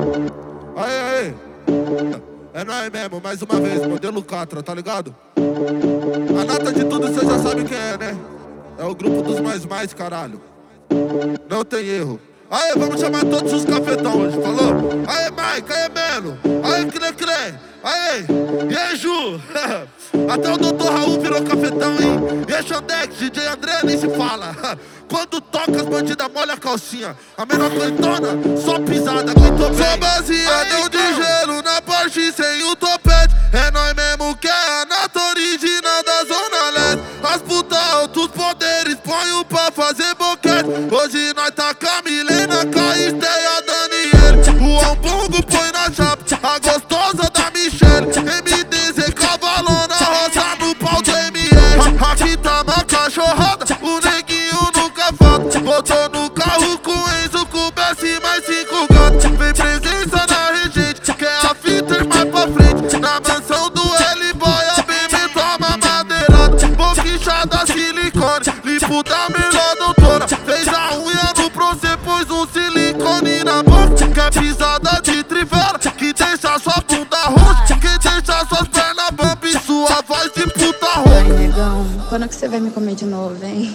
Aê, aê. É nóis mesmo, mais uma vez, modelo Catra, tá ligado? A nata de tudo cê já sabe quem é, né? É o grupo dos mais, caralho. Não tem erro. Aê, vamos chamar todos os cafetão hoje, falou? Aê, Mike, aê, Melo. Aê, Cre. Aê, e aí, Ju? Até o Dr. Raul virou cafetão, hein? E aí, Xandex, DJ André nem se fala. Quando toca as bandidas molha a calcinha. A menor coitona, só pisada, aguentou bem. Sou baseado de gelo na Porsche sem o topete. É nós mesmo que é a nata original da Zona Leste. As putas altos poderes, põe o pra fazer boquete. Hoje nós tá com a Milena, com a Esteia, Daniel. O Ambongo põe na chapa, a gostosa da Michelle. MDZ cavalona, roça no pau do MR. Aqui tá uma cachorrada, o neguinho nunca falta. Botou no carro com Enzo, com BS mais 5 gatos. Vem presença na regente, que é a fita mais pra frente. Na mansão do L-Boy, a BB toma madeirada. Boquichada silicone, limpo da melhor doutora. Fez a unha no procê, pôs um silicone na boca. Quer pisada de trivela, que deixa sua bunda roxa. Que deixa suas pernas bamba e sua voz de puta roxa. Ai, negão, quando que você vai me comer de novo, hein?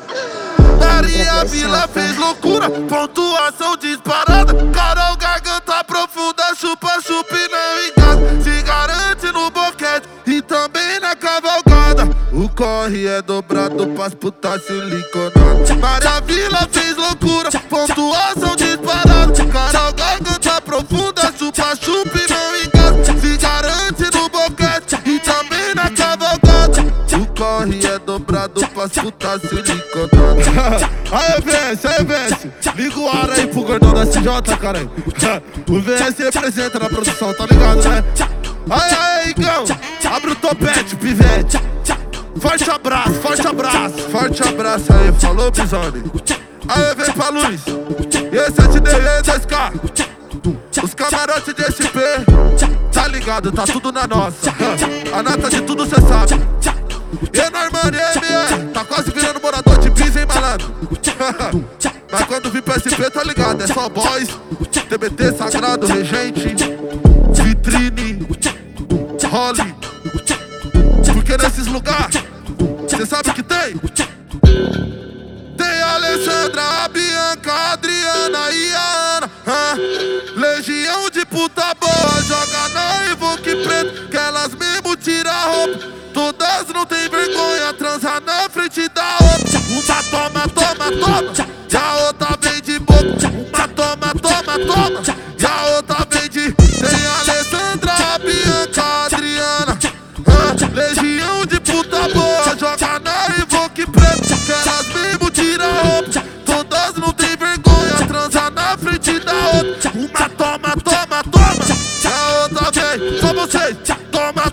Maria Vila fez loucura, pontuação disparada. Carol garganta profunda, chupa e não engata. Se garante no boquete e também na cavalgada. O corre é dobrado pras putas siliconadas. Maria Vila fez loucura, pontuação disparada. Carol garganta profunda, chupa e não engata. Se garante no boquete e também na cavalgada. O corre é dobrado pras putas siliconadas. Aê, VS, liga o ar aí pro gordão da CJ, caralho. O VS representa na produção, tá ligado, né? Aê, Igão, abre o topete, pivete. Forte abraço, forte abraço aí, falou, Bizone. Aê, vem pra luz. E esse é TD, e 2K. Os camarotes de SP, tá ligado, tá tudo na nossa. A nata de tudo cê sabe. E é Normani, MR, tá quase virando morador de pisa, hein, malandro? Mas quando vir pra SP, tá ligado, é só boys, TBT, Sagrado, Regente, Vitrine, Holly. Porque nesses lugares, cê sabe que tem? Tem a Alessandra, a Bianca, a Adriana e a Ana. Legião de puta boa, joga na Evoque preto, que elas mesmo tiram a roupa. Todas não tem vergonha, transa na frente da outra. Uma toma, e a outra vem de boca. Uma toma, e a outra vem de... Tem a Alessandra, a Bianca, a Adriana. Legião de puta boa, joga na Evoque preto, que elas mesmo tiram a roupa. Todas não tem vergonha, transa na frente da outra. Uma toma, e a outra vem. Só vocês, toma.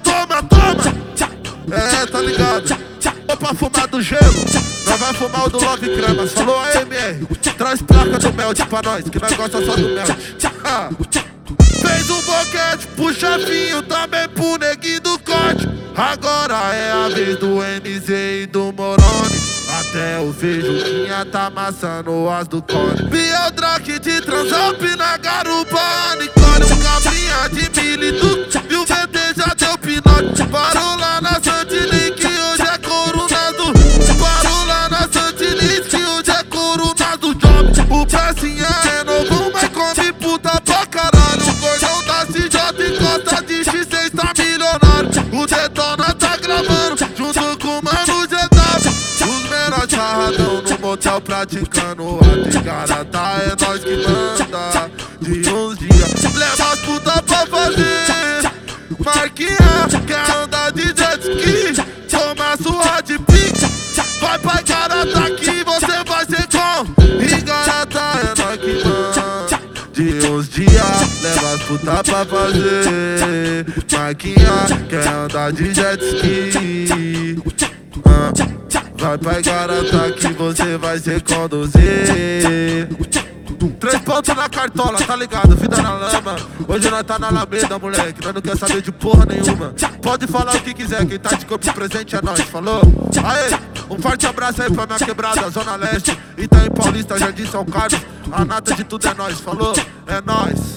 É, tá ligado? Vou pra fumar do gelo, nós vai fumar o do Love Cremas. Falou a MR, traz placa do Melt pra nós, que nós gosta só do Melt. Fez um boquete pro chefinho, também pro neguinho do corte. Agora é a vez do MZ e do Moroni. Até o Feijuquinha tá amassando as do Cone. Biel Drake de Transalp na garupa, Nicole, um cabrinha de milito. E o VT já deu pinote. Parou lá na Santilink, que hoje é coronado. Parou lá na Santilink, que hoje é coronado. Job, o Pressinha é novo, mas come puta pra caralho. O gordão da CJ encosta de X6 tá milionário. O Detona tá gravando, junto com o Mano GW. Os menores charradão no motel praticando a desgarata. É nós que manda de uns dias. Leva as putas pra fazer Marquinha, quer andar de jet ski, toma sua de pique. Vai pra Igarata que você vai ser com Igarata, é nós que manda de uns dias. Leva as putas pra fazer Marquinha, quer andar de jet ski. Vai pra Igarata que você vai se conduzir. 3 pontos na cartola, tá ligado? Vida na lama. Hoje nós tá na Alameda, moleque. Nós não quer saber de porra nenhuma. Pode falar o que quiser, quem tá de corpo presente é nós, falou? Aê, um forte abraço aí pra minha quebrada, Zona Leste, Itaim Paulista, Jardim São Carlos. A nata de tudo é nós, falou? É nós.